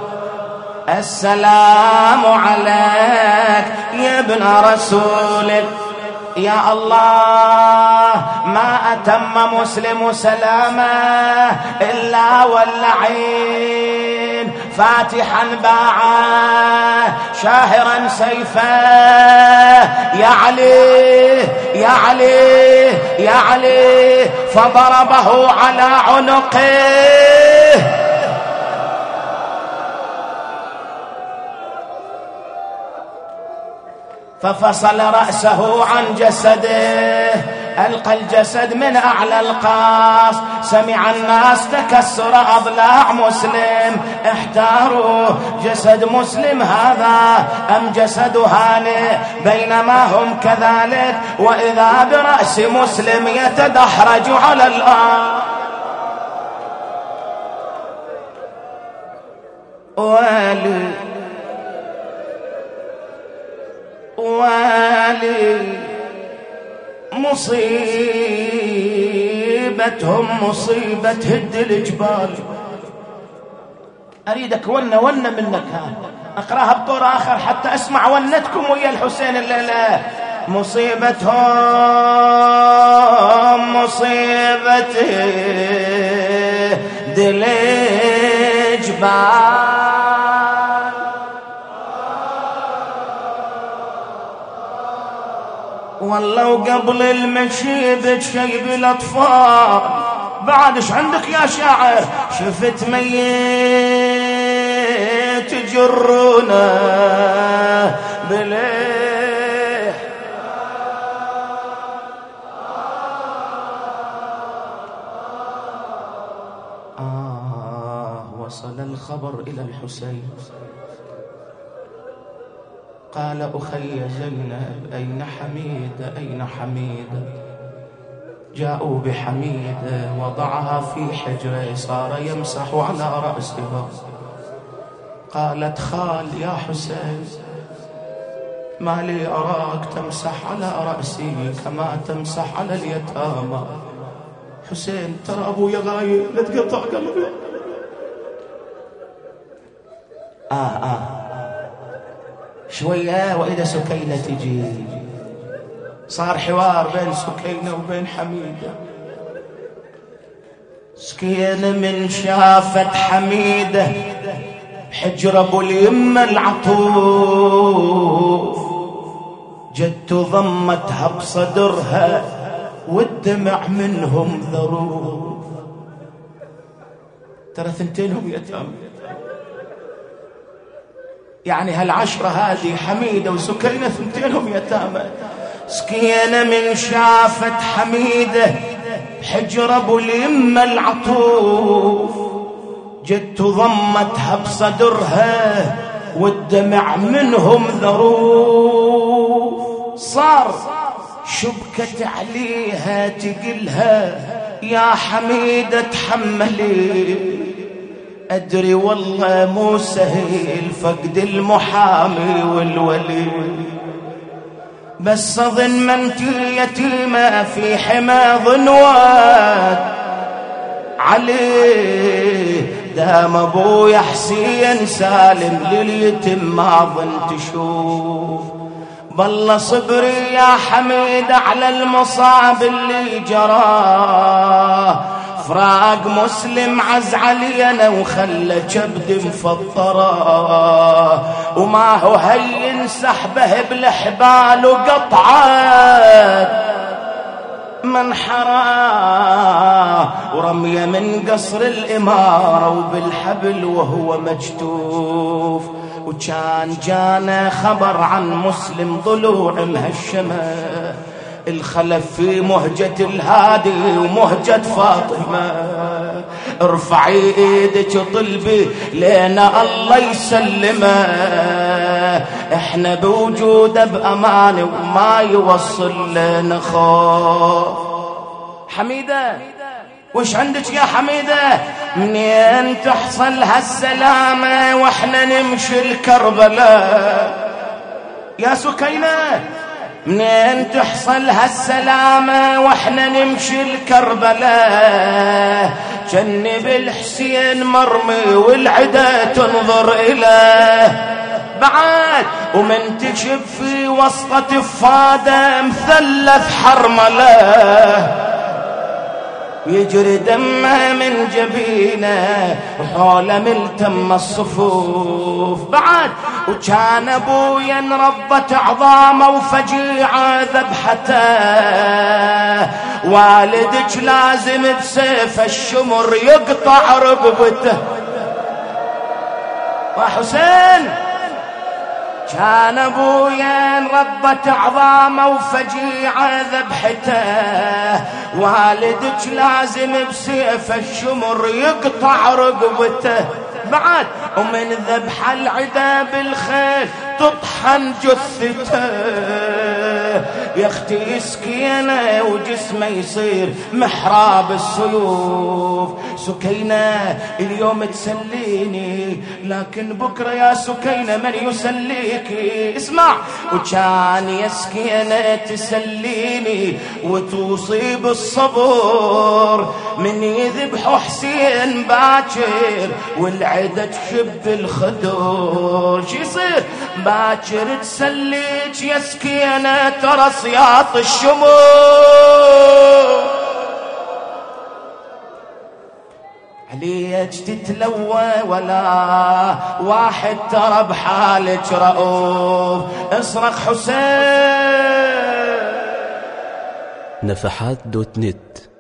السلام عليك يا ابن رسول. يا الله ما أتم مسلم سلامه إلا واللعين فاتحا باعه شاهرا سيفه يعلي فضربه على عنقه ففصل رأسه عن جسده ألقى الجسد من أعلى القاص. سمع الناس تكسر أضلاع مسلم احتاروا جسد مسلم هذا أم جسد هانئ بينما هم كذلك وإذا برأس مسلم يتدحرج على الأرض. والي مصيبتهم مصيبة هد الجبال. أريدك ونة منك أقرأها بطور آخر حتى أسمع ونتكم ويا الحسين الليلة. مصيبتهم مصيبة هد الجبال والله وقبل المشيب تشيب الأطفال. بعدش عندك يا شاعر؟ شفت ميت جرونا بليه وصل الخبر إلى الحسين قال أخي زينب أين حميدة أين حميدة؟ جاءوا بحميدة وضعها في حجره صار يمسح على رأسها. قالت خال يا حسين ما لي أراك تمسح على رأسي كما تمسح على اليتامى. حسين ترى أبويا غايب لا تقطع قلبي. شوية وإذا سكينة تجي. صار حوار بين سكينة وبين حميدة. سكينة من شافت حميدة بحجر أبو اليمة العطوف جت ضمتها بصدرها والدمع منهم ذروف. ترى ثنتينهم يتامى يعني هالعشرة هذه حميدة وسكينة ثنتينهم يتامى. سكينة من شافت حميدة بحجر أبو اليمة العطوف جت ضمتها بصدرها والدمع منهم ذروف. صار شبكت عليها تقلها يا حميدة تحملي أدري والله مو سهل فقد المحامي والولي بس أظن منتي يتيمة في حمى ظنوات عليه دام أبويا حسين سالم لليتم ما ظن تشوف. بالله صبري يا حميد على المصاب اللي جراه فراق مسلم عز علينا وخلى كبد مفطره وما هو هين سحبه بالحبال وقطعت منحراه ورميه من قصر الإمارة وبالحبل وهو مجتوف. وكان جانا خبر عن مسلم ضلوع مهشمه الخلف في مهجة الهادي ومهجة فاطمة. ارفعي ايدك وطلبي لنا الله يسلمه احنا بوجوده بأمان وما يوصل لنا خوف. حميدة وش عندك يا حميدة؟ منين تحصل هالسلامة واحنا نمشي الكربلاء؟ يا سكينة منين تحصل هالسلامة واحنا نمشي الكربلاء؟ جنب الحسين مرمي والعدا تنظر إليه بعد ومن تشب في وسطة فادة مثلث حرمله ويجري دمه من جبينه وحوله ملتم الصفوف بعد. وكان ابويا انربت عظامه وفجيعه ذبحته، والدك لازم بسيف الشمر يقطع رقبته. وحسين كان ابويا انربت عظامه وفجيعه ذبحته، والدك لازم بسيف الشمر يقطع رقبته بعد. ومن ذبح العدا بالخيل تطحن جثته، يا اختي سكينه وجسمه يصير محراب السيوف. سكينه اليوم تسليني لكن بكره يا سكينه من يسليكي. اسمع، وكان يا سكينه تسليني وتوصي بالصبر من يذبحوا حسين باكر والعده تشب الخدور. شي يصير باكر تسليك يا سكينه ترى صياط الشمور. عليك تتلوى ولا واحد ترى بحالك رؤوف. اصرخ حسين. نفحات.net